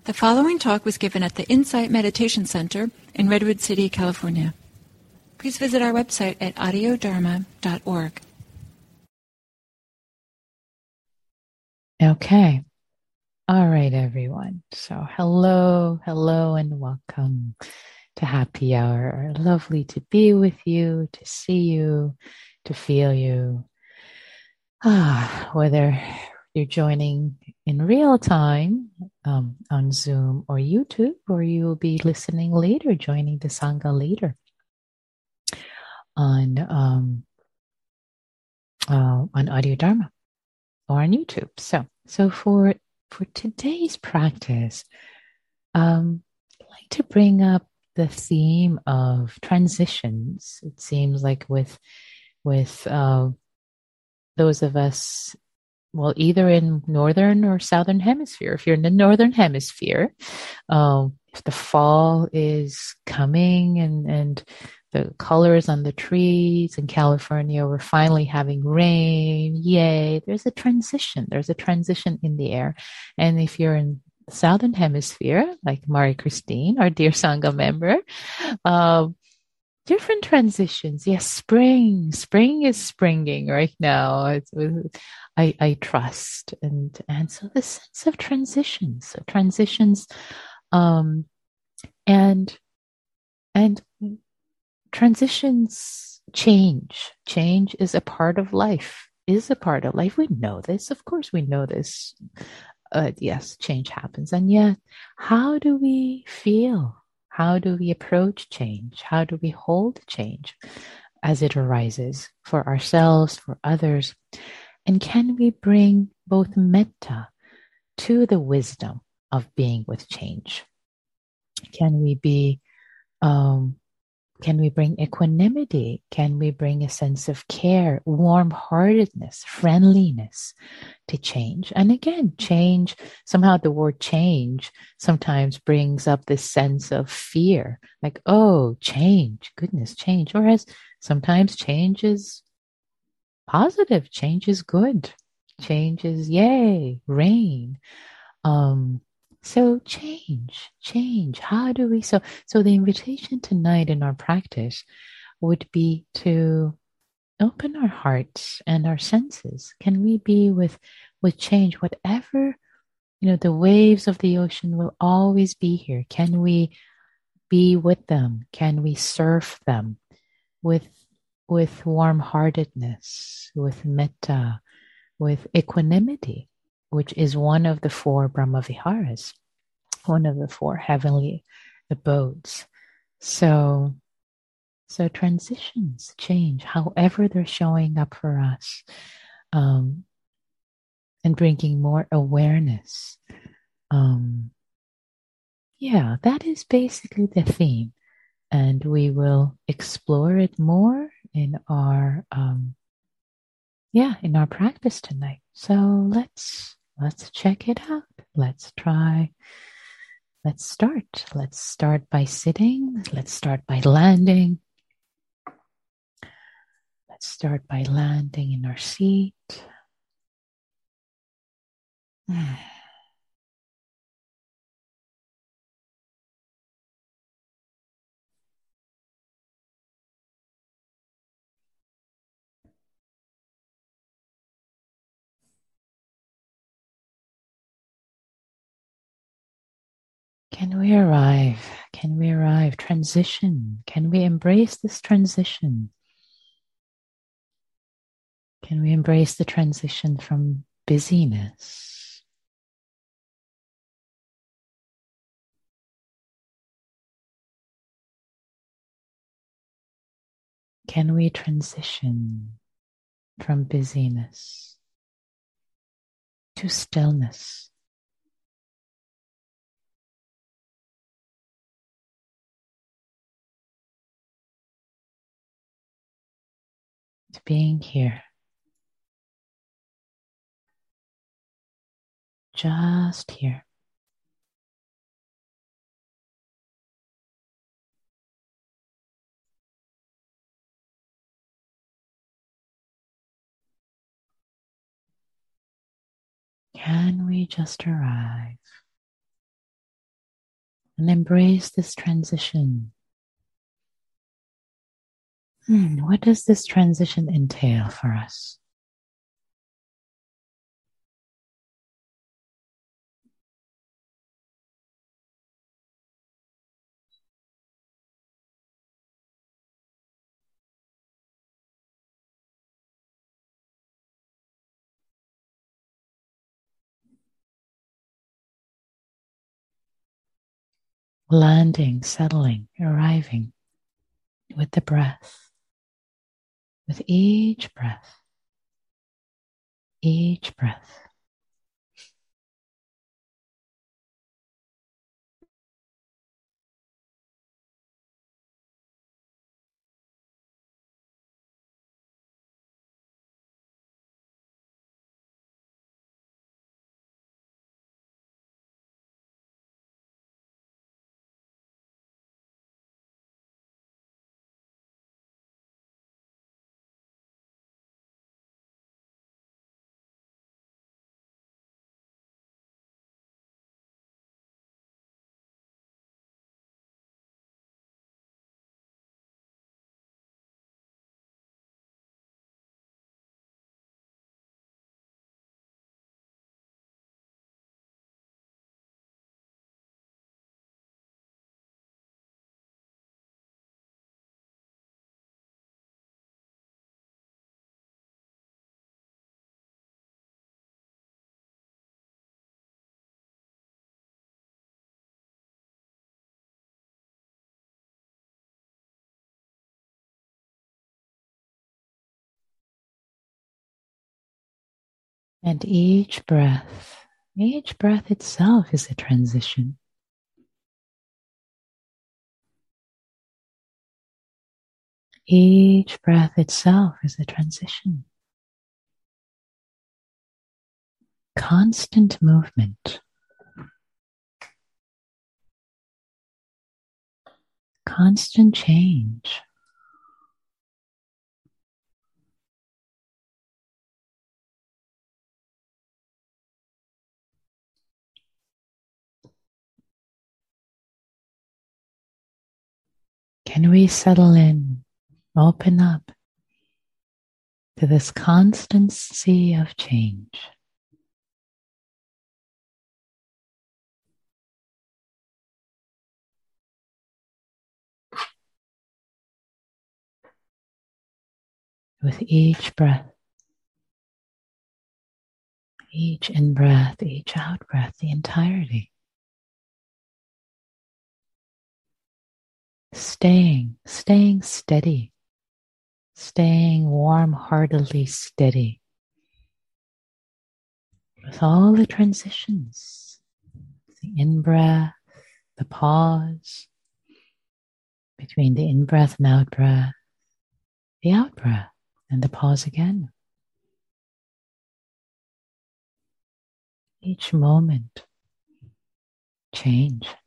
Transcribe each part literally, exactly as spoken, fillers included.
The following talk was given at the Insight Meditation Center in Redwood City, California. Please visit our website at audio dharma dot org. Okay. All right, everyone. So hello, hello, and welcome to Happy Hour. Lovely to be with you, to see you, to feel you. Ah, whether you're joining in real time um, on Zoom or YouTube, or you'll be listening later, joining the Sangha later on um, uh, on Audio Dharma or on YouTube. So, so for for today's practice, um, I'd like to bring up the theme of transitions. It seems like with with uh, those of us, well, either in northern or southern hemisphere. If you're in the northern hemisphere, um, if the fall is coming and and the colors on the trees in California, we're finally having rain. Yay! There's a transition. There's a transition in the air. And if you're in the southern hemisphere, like Mari Christine, our dear Sangha member, um, different transitions. Yes, spring. Spring is springing right now. It's, I, I trust. And, and so the sense of transitions, so transitions, um, and, and transitions change. Change is a part of life, is a part of life. We know this. Of course, we know this. Uh, yes, change happens. And yet, how do we feel? How do we approach change? How do we hold change as it arises for ourselves, for others? And can we bring both metta to the wisdom of being with change? Can we be, um, can we bring equanimity? Can we bring a sense of care, warm-heartedness, friendliness to change? And again, change, somehow the word change sometimes brings up this sense of fear, like, oh, change, goodness, change. Whereas sometimes change is positive, change is good, change is yay, rain. Um, so change, change. How do we, so, so the invitation tonight in our practice would be to open our hearts and our senses. Can we be with, with change? Whatever, you know, the waves of the ocean will always be here. Can we be with them? Can we surf them with, with warm-heartedness, with metta, with equanimity, which is one of the four Brahmaviharas, one of the four heavenly abodes. So, so transitions change, however they're showing up for us, um, and bringing more awareness. Um, yeah, that is basically the theme, and we will explore it more in our, um, yeah, in our practice tonight. So let's let's check it out. Let's try. Let's start. Let's start by sitting. Let's start by landing. Let's start by landing in our seat. Can we arrive? Can we arrive? Transition. Can we embrace this transition? Can we embrace the transition from busyness? Can we transition from busyness to stillness? To being here. Just here. Can we just arrive? and embrace this transition. Hmm, what does this transition entail for us? Landing, settling, arriving with the breath, with each breath, each breath. And each breath, each breath itself is a transition. Each breath itself is a transition. Constant movement. Constant change. Can we settle in, open up to this constancy of change? With each breath, each in-breath, each out-breath, the entirety. Staying, staying steady, staying warm-heartedly steady with all the transitions, the in-breath, the pause between the in-breath and out-breath, the out-breath and the pause again. Each moment, change.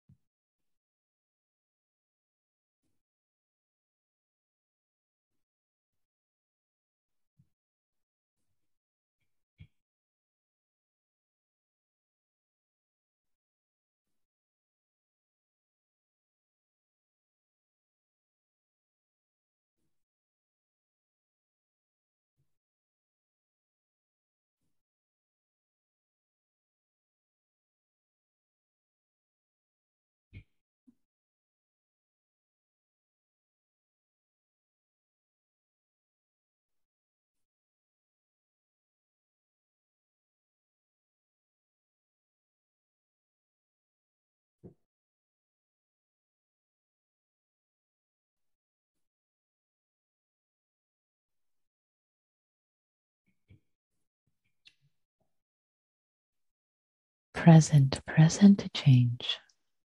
Present, present to change.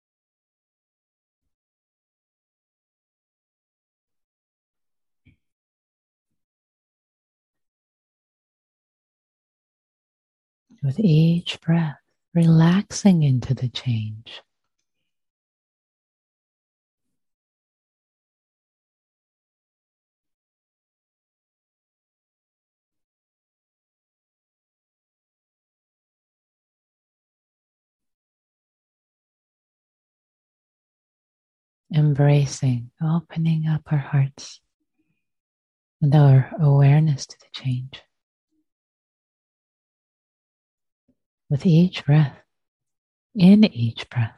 With each breath, relaxing into the change. embracing, opening up our hearts and our awareness to the change. With each breath, in each breath,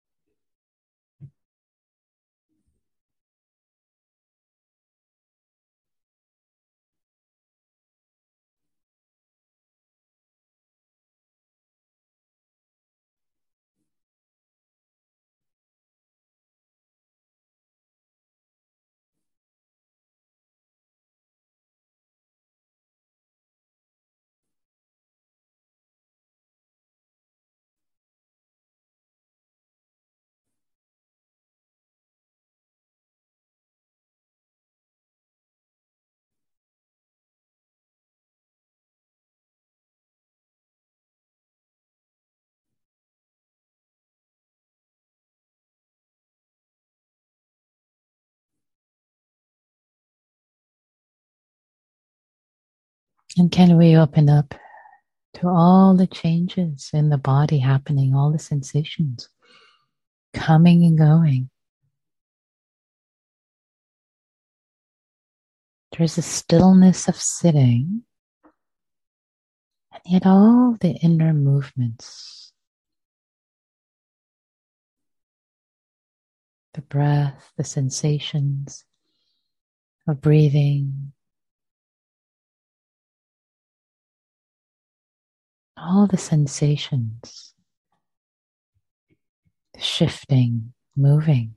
and can we open up to all the changes in the body happening, all the sensations coming and going. There's a stillness of sitting, and yet all the inner movements, the breath, the sensations of breathing, all the sensations, shifting, moving,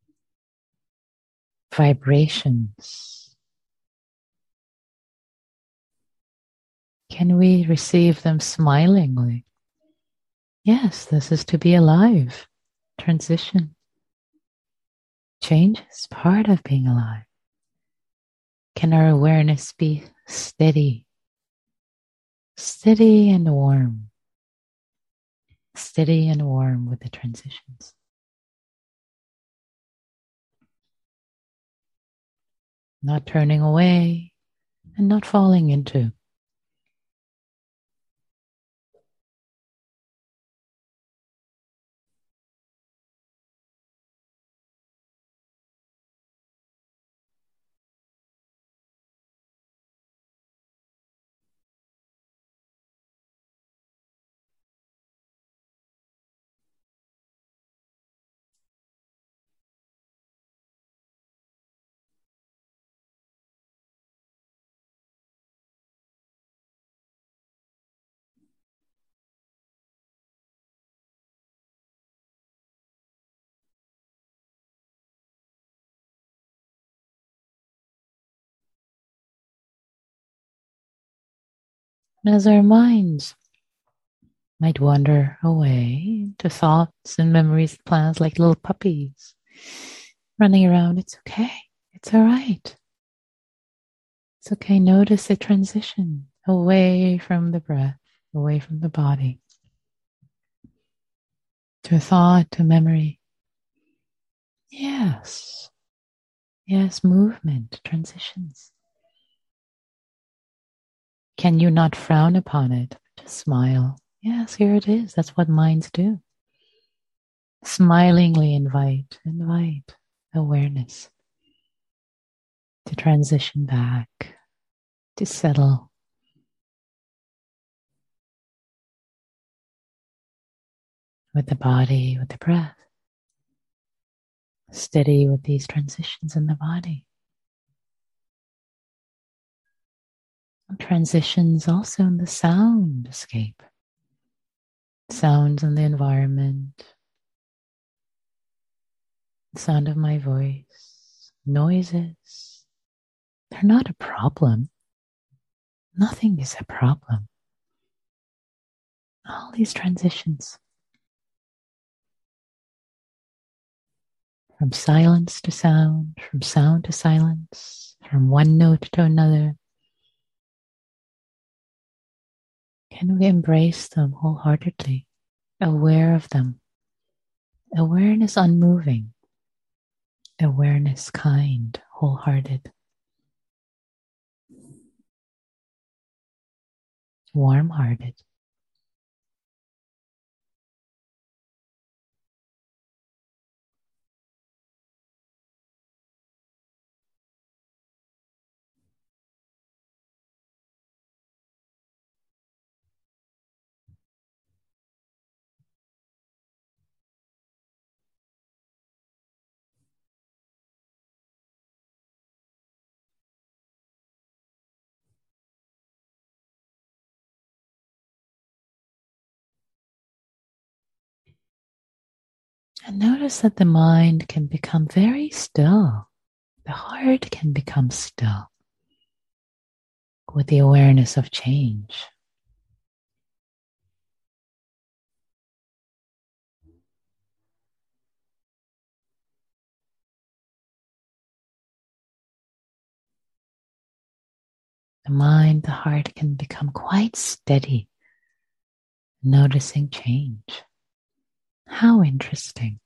vibrations. Can we receive them smilingly? Yes, this is to be alive. Transition. Change is part of being alive. Can our awareness be steady? Steady and warm. Steady and warm with the transitions. Not turning away and not falling into. As our minds might wander away to thoughts and memories, plans like little puppies running around, it's okay. It's all right. It's okay. Notice the transition away from the breath, away from the body, to thought, to memory. Yes. Yes, movement, transitions. Can you not frown upon it? Just smile. Yes, here it is. That's what minds do. Smilingly invite, invite awareness to transition back, to settle. With the body, with the breath. Steady with these transitions in the body. Transitions also in the sound escape. Sounds in the environment. The sound of my voice. Noises. They're not a problem. Nothing is a problem. All these transitions. From silence to sound, from sound to silence, from one note to another. Can we embrace them wholeheartedly, aware of them? Awareness unmoving, awareness kind, wholehearted, warm-hearted. And notice that the mind can become very still. The heart can become still with the awareness of change. The mind, the heart can become quite steady, noticing change. How interesting.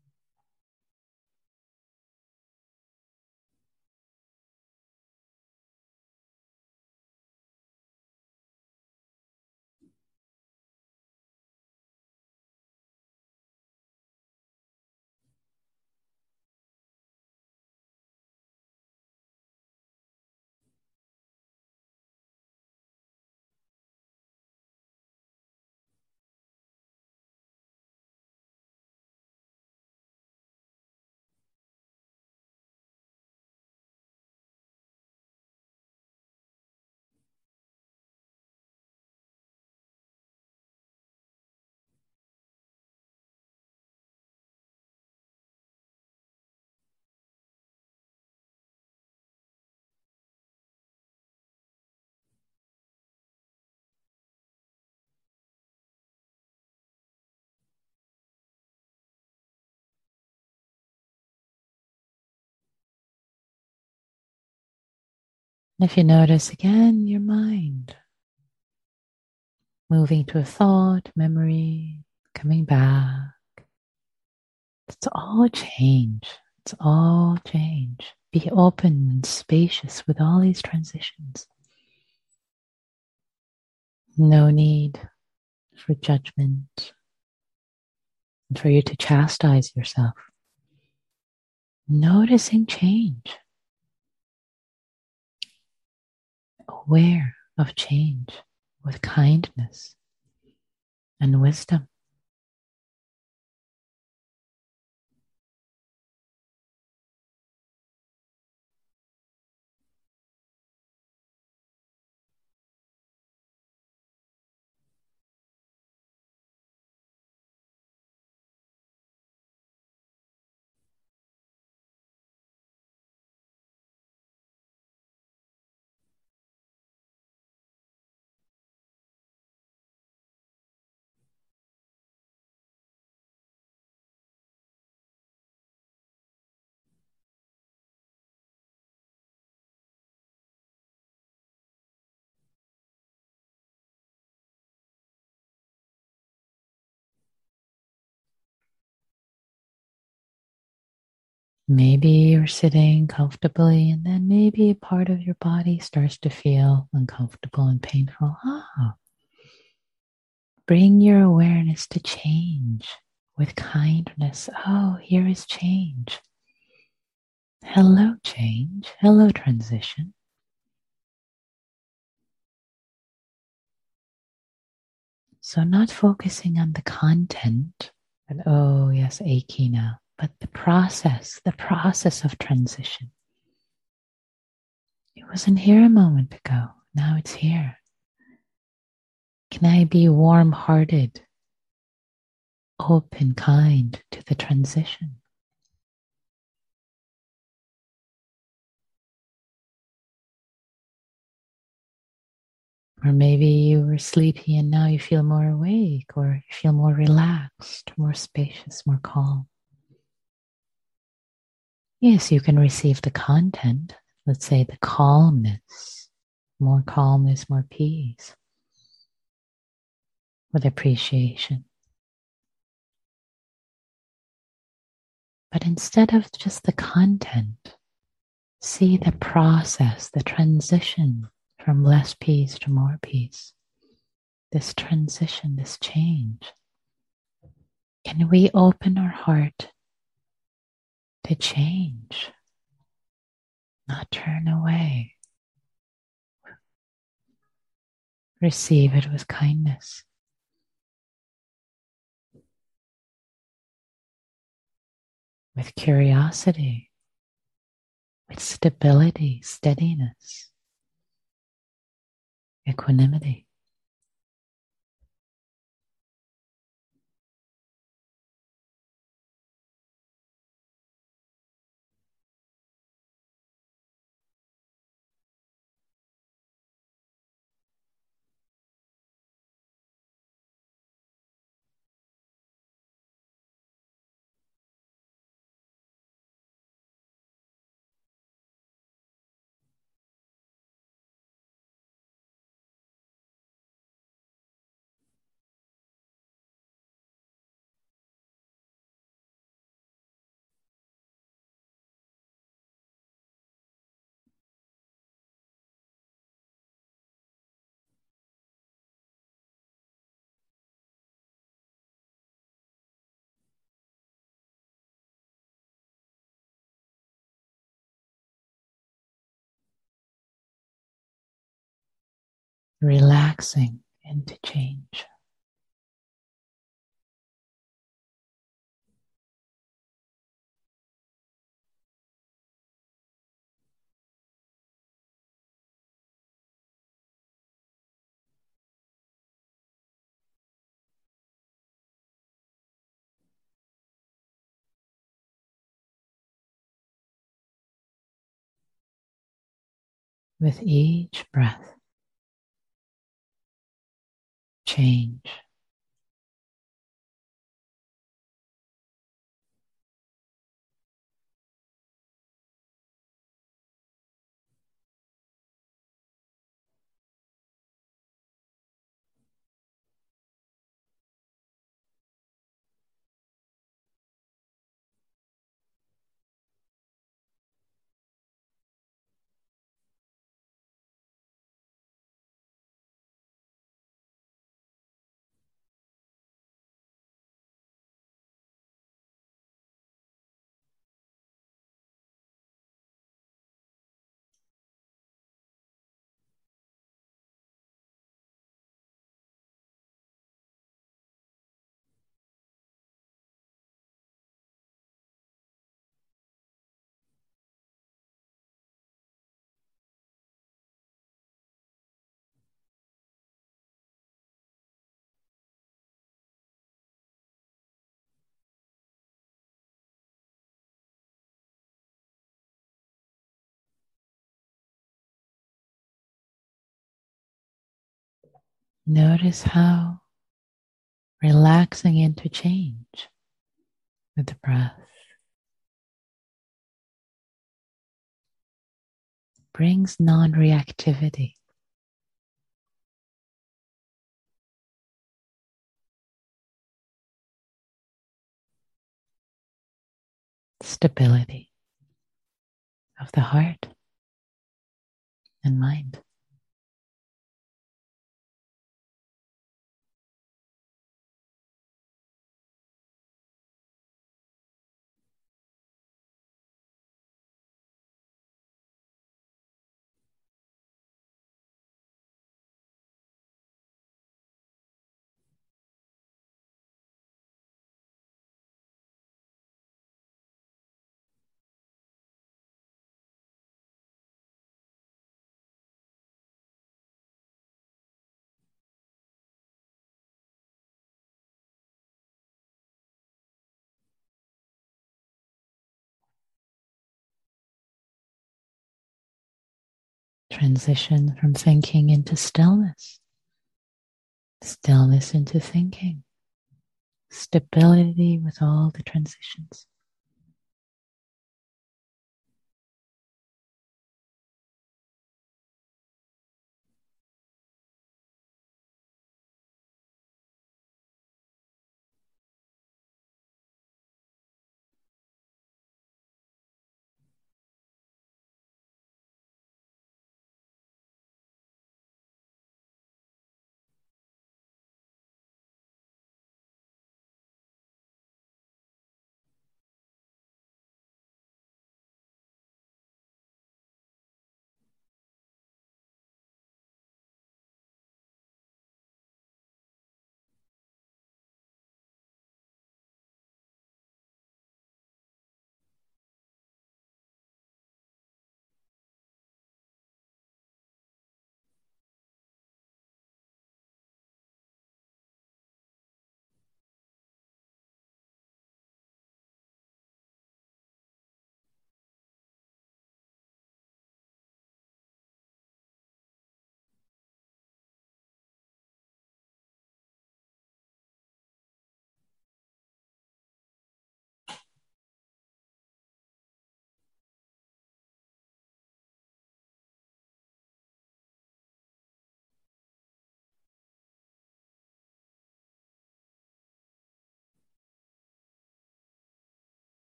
And if you notice again your mind moving to a thought, memory, coming back, it's all change. It's all change. Be open and spacious with all these transitions. No need for judgment and for you to chastise yourself. Noticing change. Aware of change with kindness and wisdom. Maybe you're sitting comfortably and then maybe a part of your body starts to feel uncomfortable and painful. Ah, bring your awareness to change with kindness. Oh, here is change. Hello, change. Hello, transition. So not focusing on the content, but oh yes, achy now, but the process, the process of transition. It wasn't here a moment ago. Now it's here. Can I be warm-hearted, open, kind to the transition? Or maybe you were sleepy and now you feel more awake, or you feel more relaxed, more spacious, more calm. Yes, you can receive the content, let's say the calmness, more calmness, more peace, with appreciation. But instead of just the content, see the process, the transition from less peace to more peace. This transition, this change. Can we open our heart to change, not turn away? Receive it with kindness. With curiosity, with stability, steadiness, equanimity. relaxing into change. With each breath, change. Notice how relaxing into change with the breath brings non-reactivity, stability of the heart and mind. Transition from thinking into stillness, stillness into thinking, stability with all the transitions.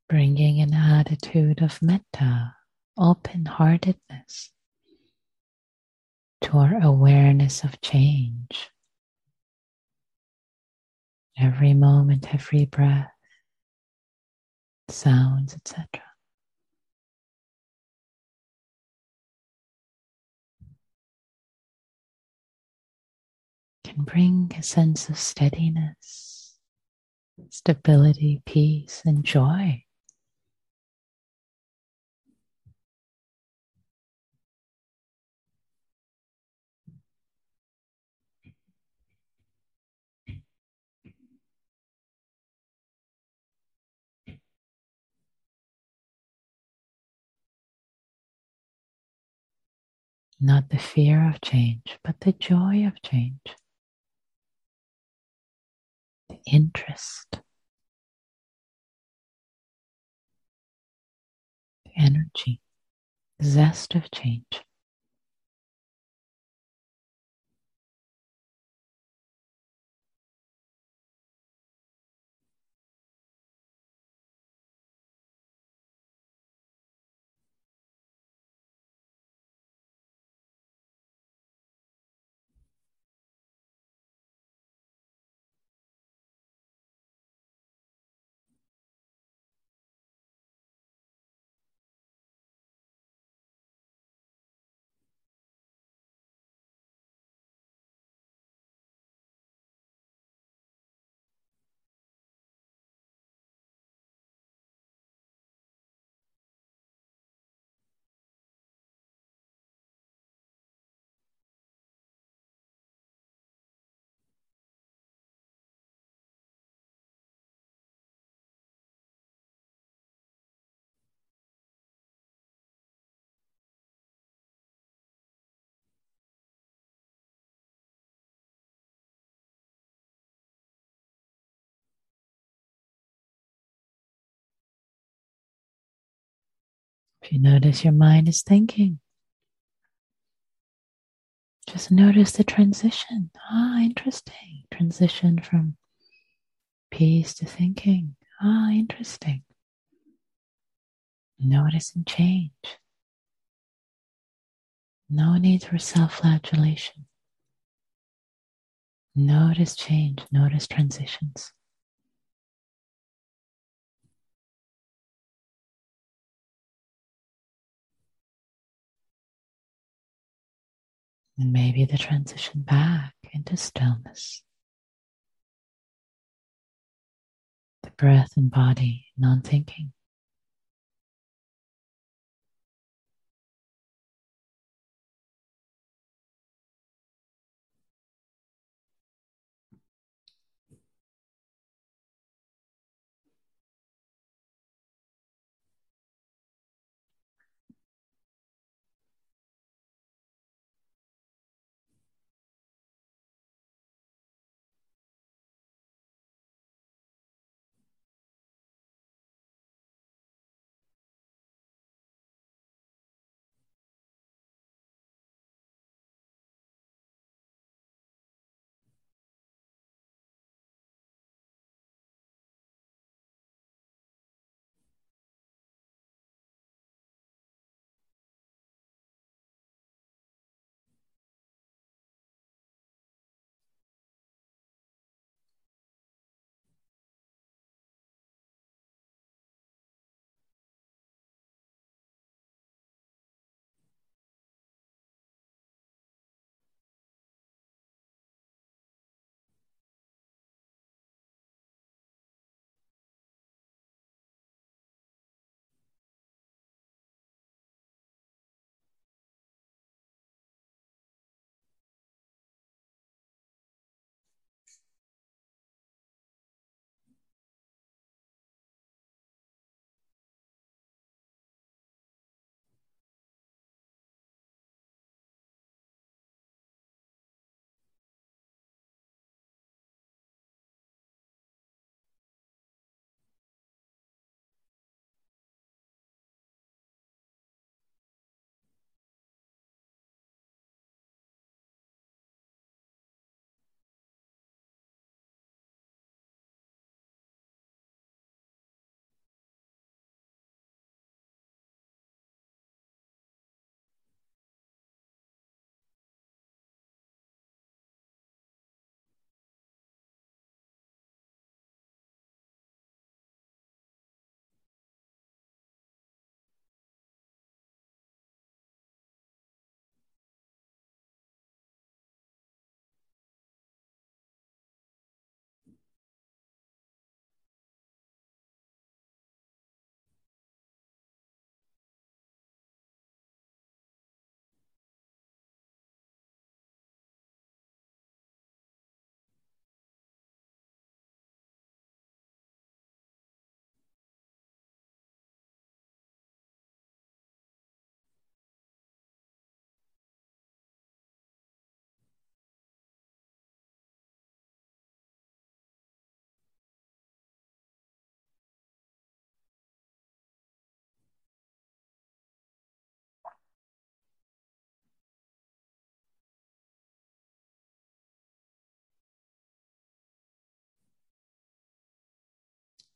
bringing an attitude of metta, open-heartedness, to our awareness of change. Every moment, every breath, sounds, et cetera can bring a sense of steadiness, stability, peace, and joy. Not the fear of change, but the joy of change, the interest, the energy, the zest of change. If you notice your mind is thinking, just notice the transition. Ah, interesting. Transition from peace to thinking. Ah, interesting. Noticing change. No need for self-flagellation. Notice change. Notice transitions. And maybe the transition back into stillness. The breath and body, non-thinking.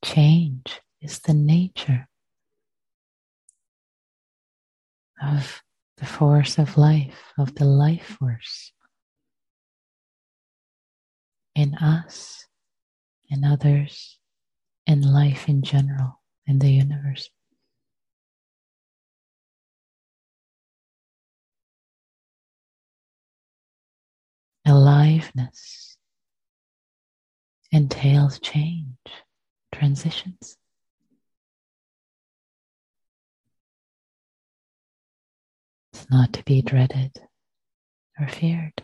Change is the nature of the force of life, of the life force in us, in others, in life in general, in the universe. Aliveness entails change, transitions. It's not to be dreaded or feared.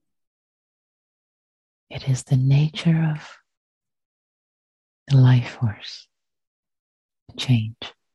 It is the nature of the life force, change.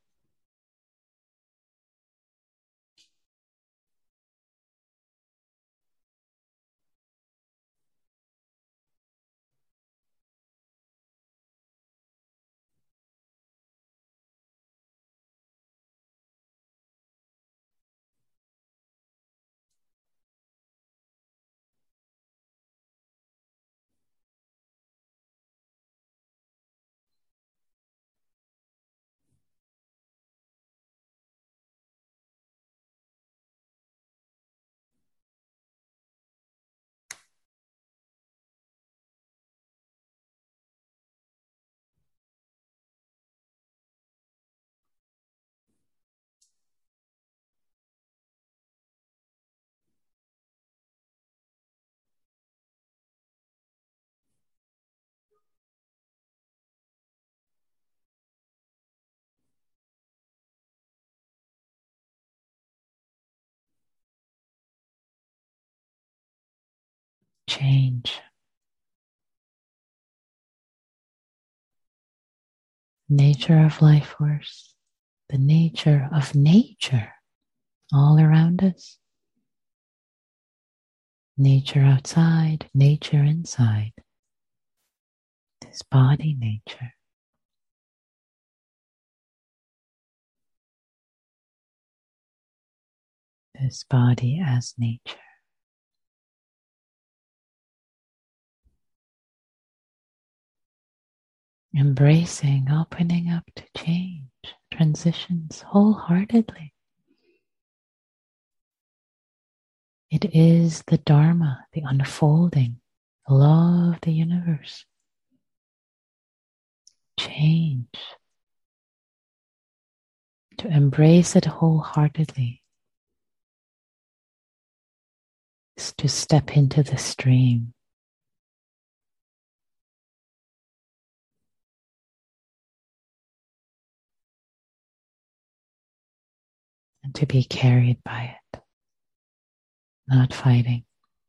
Change. Nature of life force, the nature of nature all around us. Nature outside, nature inside. This body nature. This body as nature. Embracing, opening up to change, transitions wholeheartedly. It is the Dharma, the unfolding, the law of the universe. Change. To embrace it wholeheartedly is to step into the stream. And to be carried by it, not fighting.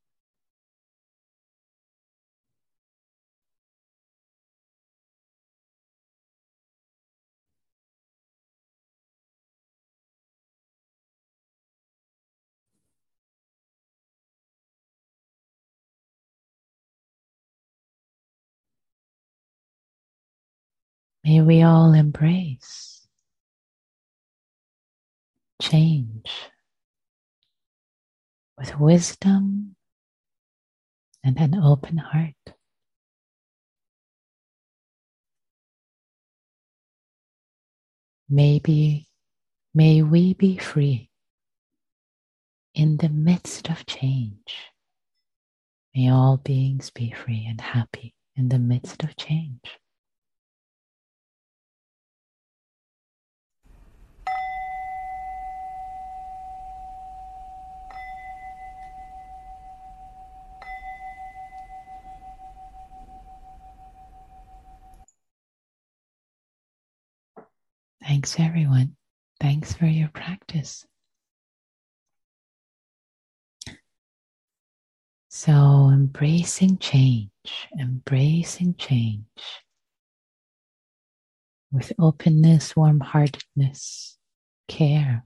May we all embrace change with wisdom and an open heart. Maybe, may we be free in the midst of change. May all beings be free and happy in the midst of change. Thanks, everyone. Thanks for your practice. So, embracing change, embracing change with openness, warm-heartedness, care.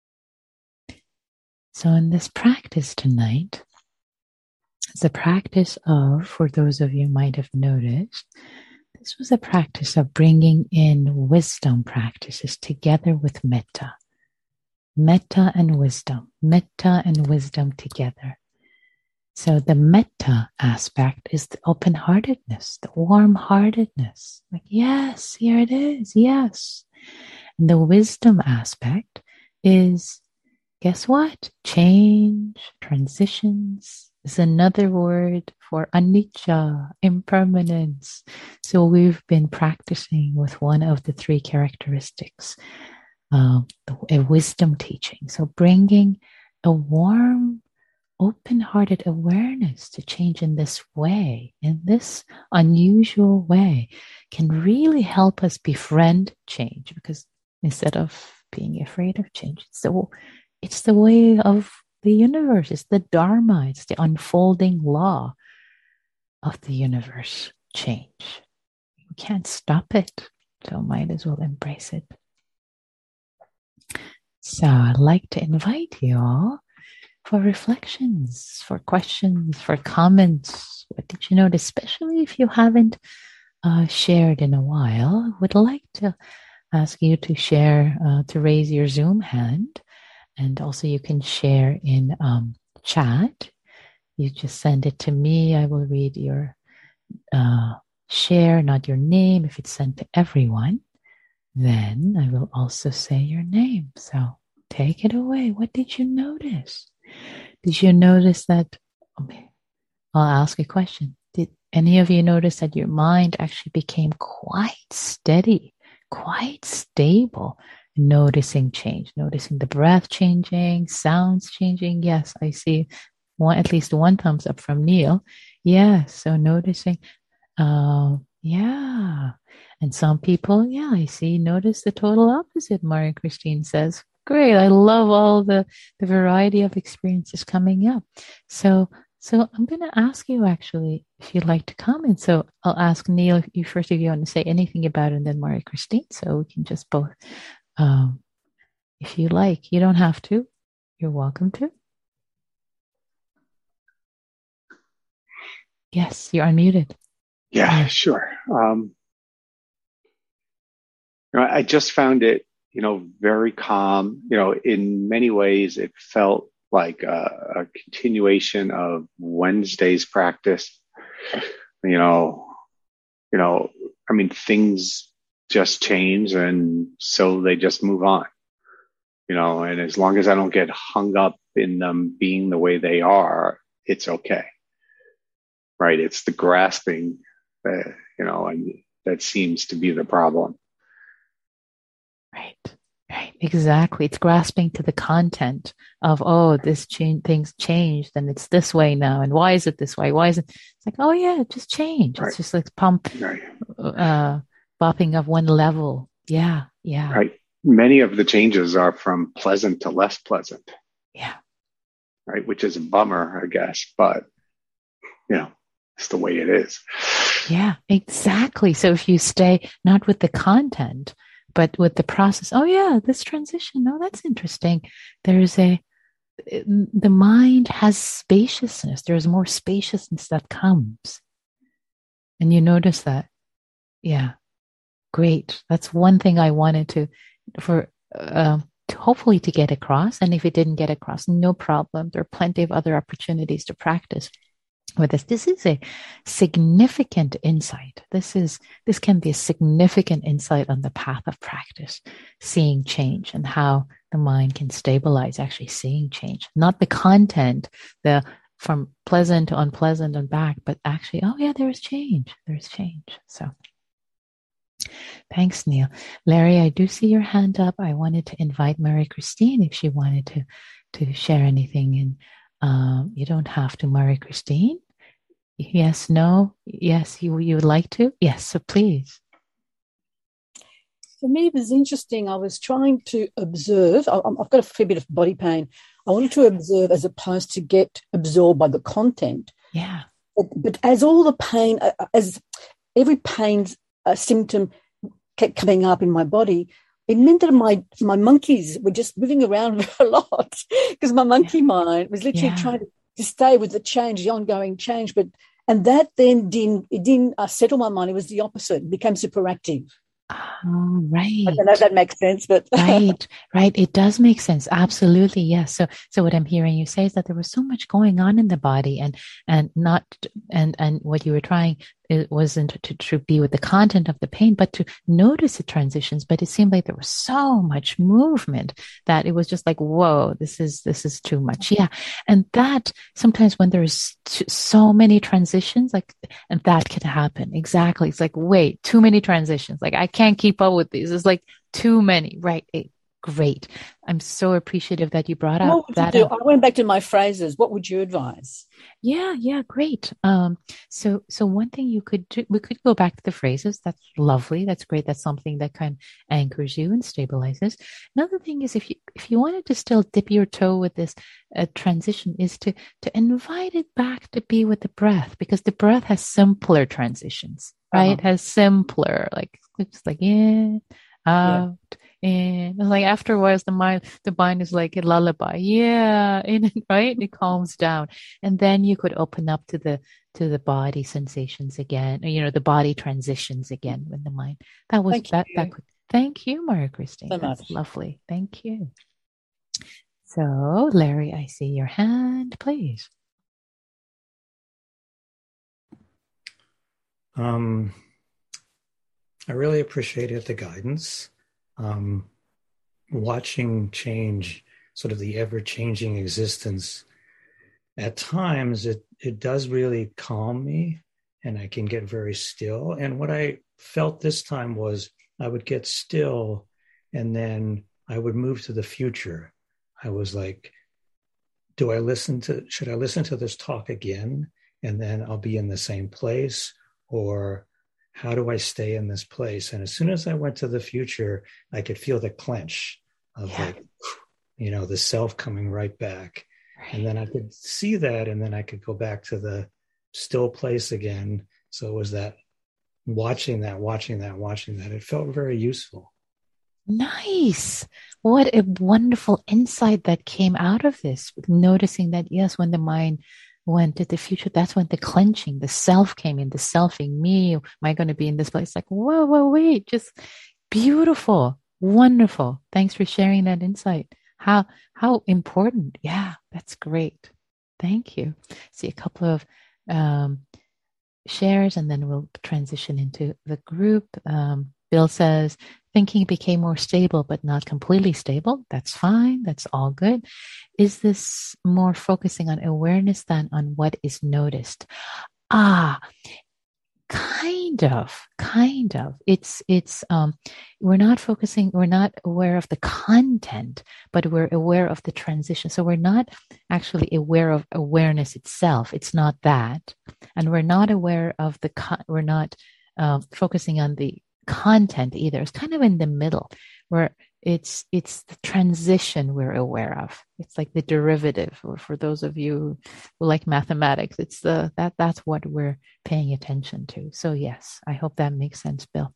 So, in this practice tonight, it's a practice of, for those of you who might have noticed, this was a practice of bringing in wisdom practices together with metta. Metta and wisdom, metta and wisdom together. So the metta aspect is the open-heartedness, the warm-heartedness. Like, yes, here it is. Yes. And the wisdom aspect is, guess what? Change, transitions is another word for anicca, impermanence. So we've been practicing with one of the three characteristics, uh, a wisdom teaching. So bringing a warm, open-hearted awareness to change in this way, in this unusual way, can really help us befriend change, because instead of being afraid of change, it's the, it's the way of the universe. It's the Dharma. It's the unfolding law of the universe. Change. We can't stop it, so might as well embrace it. So I'd like to invite you all for reflections, for questions, for comments. What did you notice? Especially if you haven't uh, shared in a while, I would like to ask you to share, uh, to raise your Zoom hand. And also you can share in um, chat. You just send it to me. I will read your uh, share, not your name. If it's sent to everyone, then I will also say your name. So take it away. What did you notice? Did you notice that? Okay, I'll ask a question. Did any of you notice that your mind actually became quite steady, quite stable, noticing change, noticing the breath changing, sounds changing? Yes, I see one, at least one thumbs up from Neil. Yes, so noticing, uh, yeah. And some people, yeah, I see, notice the total opposite, Maria Christine says. Great. I love all the, the variety of experiences coming up. So, so I'm going to ask you actually, if you'd like to comment. So I'll ask Neil, if you first, if you want to say anything about it, and then Maria Christine. So we can just both, um, if you like, you don't have to, you're welcome to. Yes, you're unmuted. Yeah, yeah. Sure. Um, you know, I just found it, you know, very calm. You know, in many ways, it felt like a, a continuation of Wednesday's practice. You know, you know, I mean, things just change, and so they just move on. You know, and as long as I don't get hung up in them being the way they are, it's okay. Right? It's the grasping that, you know, and that seems to be the problem. Right, right, exactly. It's grasping to the content of, oh, this change, things changed, and it's this way now, and why is it this way? Why is it? It's like, oh yeah, it just changed. Right. It's just like pump, right. uh, bopping of one level. Yeah, yeah. Right. Many of the changes are from pleasant to less pleasant. Yeah. Right, which is a bummer, I guess, but you know, it's the way it is. Yeah, exactly. So if you stay not with the content, but with the process, oh yeah, this transition, oh, that's interesting. There's a, the mind has spaciousness. There's more spaciousness that comes. And you notice that. Yeah, great. That's one thing I wanted to, for, uh, to hopefully to get across. And if it didn't get across, no problem. There are plenty of other opportunities to practice with this. This is a significant insight. This is, this can be a significant insight on the path of practice, seeing change and how the mind can stabilize, actually seeing change, not the content, the from pleasant to unpleasant and back, but actually, oh yeah, there is change. There's change. So thanks, Neil. Larry, I do see your hand up. I wanted to invite Maria Christine if she wanted to, to share anything. And um, you don't have to, Maria Christine. Yes, no, yes, you you would like to? Yes, so please. For me, it was interesting. I was trying to observe. I, I've got a fair bit of body pain. I wanted to observe as opposed to get absorbed by the content. Yeah. But, but as all the pain, as every pain uh, symptom kept coming up in my body, it meant that my my monkeys were just moving around a lot because my monkey yeah. mind was literally yeah. trying to to stay with the change, the ongoing change. But, and that then didn't, it didn't uh, settle my mind. It was the opposite. It became super active. Oh, right. I don't know if that makes sense, but Right, right. It does make sense. Absolutely. Yes. So, so what I'm hearing you say is that there was so much going on in the body and, and not, and, and what you were trying, it wasn't to, to be with the content of the pain, but to notice the transitions. But it seemed like there was so much movement that it was just like, whoa, this is, this is too much. Yeah. And that sometimes when there's t- so many transitions, like, and that can happen. Exactly. It's like, wait, too many transitions. Like I can't keep up with these. It's like, too many, right? Eh, great. I'm so appreciative that you brought up what would you that. do? Up. I went back to my phrases. What would you advise? Yeah, yeah, great. Um, so, so one thing you could do, we could go back to the phrases. That's lovely. That's great. That's something that kind of anchors you and stabilizes. Another thing is if you, if you wanted to still dip your toe with this uh, transition is to, to invite it back to be with the breath because the breath has simpler transitions, right? Uh-huh. Has simpler, like, it's like, yeah. Out Yeah. and like after a while the mind the mind is like a lullaby, yeah, and right, it calms down, and then you could open up to the to the body sensations again, you know, the body transitions again when the mind that was Thank that that you could thank you, Maria Christine, so that's much. lovely, thank you. So Larry, I see your hand, please. Um, I really appreciated the guidance. Um, watching change, sort of the ever-changing existence, at times it, it does really calm me and I can get very still. And what I felt this time was I would get still and then I would move to the future. I was like, do I listen to, should I listen to this talk again? And then I'll be in the same place, or how do I stay in this place? And as soon as I went to the future, I could feel the clench of yeah. like, you know, the self coming right back. Right. And then I could see that, and then I could go back to the still place again. So it was that watching that, watching that, watching that. It felt very useful. Nice. What a wonderful insight that came out of this. Noticing that, yes, when the mind went to the future, that's when the clenching, the self came in, the selfing, me, am I going to be in this place? Like, whoa, whoa, wait, just beautiful, wonderful. Thanks for sharing that insight. How, how important. Yeah, that's great. Thank you. See a couple of um, shares and then we'll transition into the group. Um, Bill says, thinking became more stable, but not completely stable. That's fine. That's all good. Is this more focusing on awareness than on what is noticed? Ah, kind of, kind of. It's, it's, um, we're not focusing, we're not aware of the content, but we're aware of the transition. So we're not actually aware of awareness itself. It's not that. And we're not aware of the, con- we're not, uh, focusing on the content either. It's kind of in the middle where it's it's the transition we're aware of. It's like the derivative, or for those of you who like mathematics, it's the that that's what we're paying attention to. So yes, I hope that makes sense, Bill.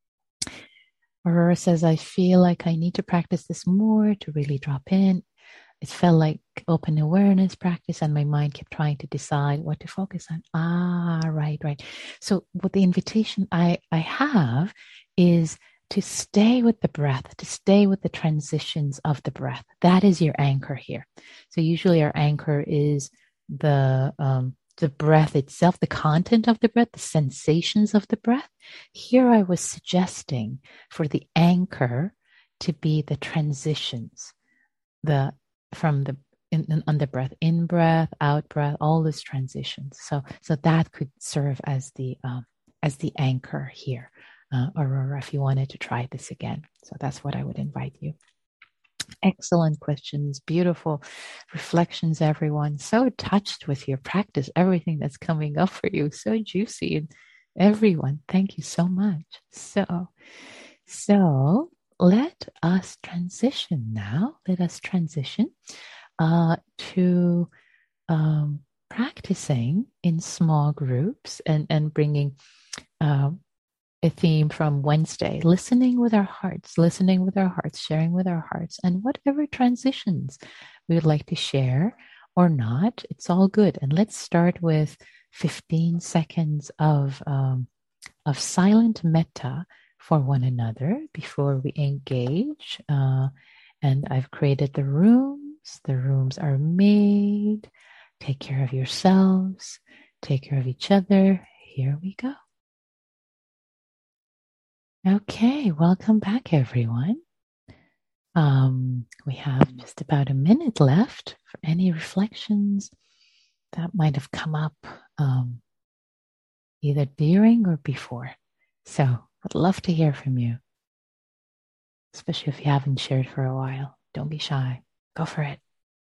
Aurora says, I feel like I need to practice this more to really drop in. It felt like open awareness practice, and my mind kept trying to decide what to focus on. Ah, right, right. So what the invitation I, I have is to stay with the breath, to stay with the transitions of the breath. That is your anchor here. So usually our anchor is the um, the breath itself, the content of the breath, the sensations of the breath. Here I was suggesting for the anchor to be the transitions, the from the in, in, on the breath, in breath, out breath, all these transitions. So, so that could serve as the um, as the anchor here, uh, Aurora, if you wanted to try this again. So that's what I would invite you. Excellent questions, beautiful reflections, everyone. So touched with your practice, everything that's coming up for you, so juicy, and everyone, thank you so much. So, so. Let us transition now. Let us transition uh, to um, practicing in small groups and, and bringing uh, a theme from Wednesday, listening with our hearts, listening with our hearts, sharing with our hearts, and whatever transitions we would like to share or not, it's all good. And let's start with fifteen seconds of, um, of silent metta for one another before we engage. Uh, and I've created the rooms. The rooms are made. Take care of yourselves. Take care of each other. Here we go. Okay, welcome back, everyone. Um, we have just about a minute left for any reflections that might have come up um, either during or before. So I'd love to hear from you, especially if you haven't shared for a while. Don't be shy. Go for it.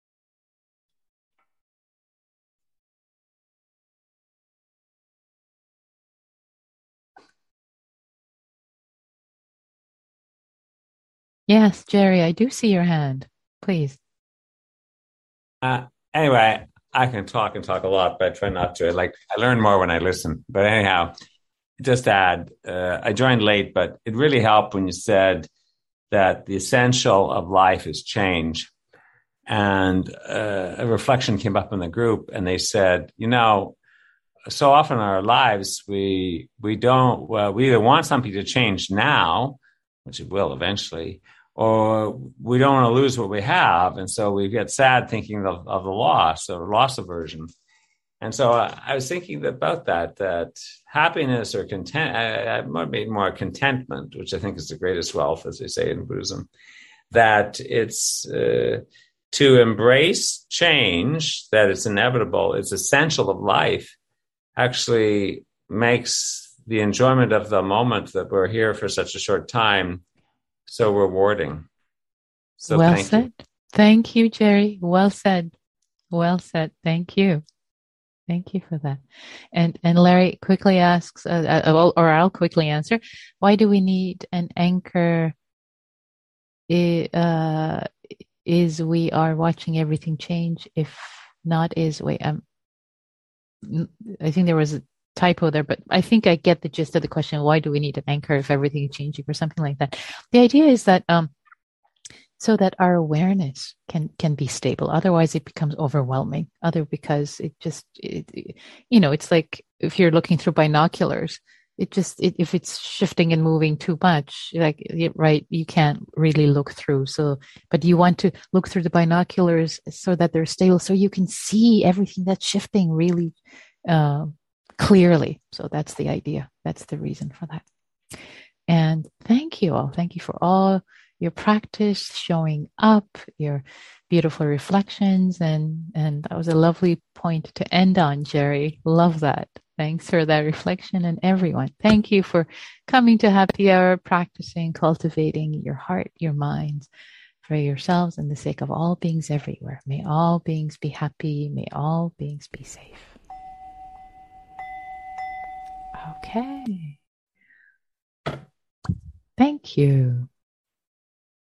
Yes, Jerry, I do see your hand. Please. Uh, anyway, I can talk and talk a lot, but I try not to. I like I learn more when I listen. But anyhow, just to add, uh, I joined late, but it really helped when you said that the essential of life is change. And uh, a reflection came up in the group, and they said, you know, so often in our lives, we we don't, well, we either want something to change now, which it will eventually, or we don't want to lose what we have. And so we get sad thinking of, of the loss or loss aversion. And so I, I was thinking about that, that happiness or content, I, I made more contentment, which I think is the greatest wealth, as they say in Buddhism, that it's uh, to embrace change, that it's inevitable, it's essential of life, actually makes the enjoyment of the moment that we're here for such a short time so rewarding. So well thank said. you. Thank you, Jerry. Well said. Well said. Thank you. Thank you for that. And and Larry quickly asks, uh, uh, or I'll quickly answer, why do we need an anchor? It, uh, is we are watching everything change? If not, is wait. Um, I think there was a typo there, but I think I get the gist of the question. Why do we need an anchor if everything is changing, or something like that? The idea is that um, so that our awareness can can be stable. Otherwise, it becomes overwhelming. Other because it just it, it, you know, it's like if you're looking through binoculars. It just it, if it's shifting and moving too much, like right, you can't really look through. So, but you want to look through the binoculars so that they're stable, so you can see everything that's shifting really uh, clearly. So that's the idea. That's the reason for that. And thank you all. Thank you for all your practice, showing up, your beautiful reflections, and and that was a lovely point to end on, Jerry. Love that. Thanks for that reflection, and everyone. Thank you for coming to Happy Hour, practicing, cultivating your heart, your minds, for yourselves and the sake of all beings everywhere. May all beings be happy. May all beings be safe. Okay. Thank you.